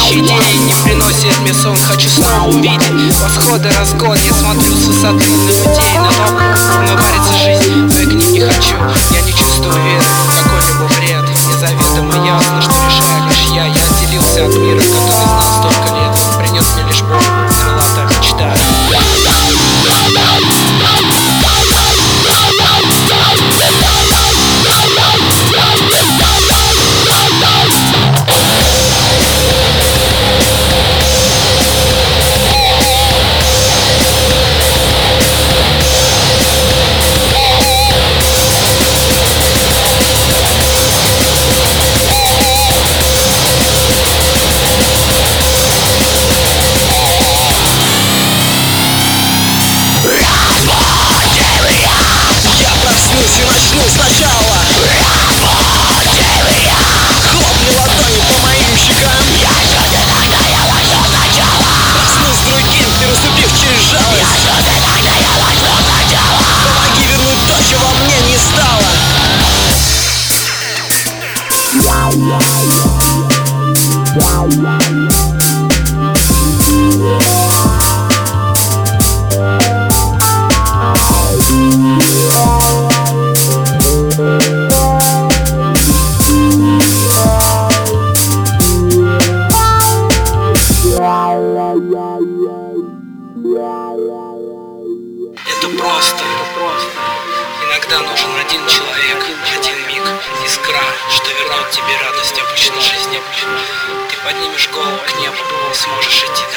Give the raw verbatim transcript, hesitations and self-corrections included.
Следующий день не приносит мне сон. Хочу снова увидеть восходы, разгон. Я смотрю с высоты на людей, на то, как варится жизнь. Но я к ним не хочу, я не чувствую веры в какой-либо вред. Незаведомо ясно, что решаю лишь я. Я отделился от мира, который знал столько лет. Принес мне лишь боль, крылатая мечта. И начну сначала. Хлопни ладони по моим щекам. Проснусь с другим, переступив через жалость. Помоги вернуть то, чего во мне не стало. Это просто, это просто. Иногда нужен один человек, один миг, искра, что вернет тебе радость обычной жизни. Ты поднимешь голову к небу и сможешь идти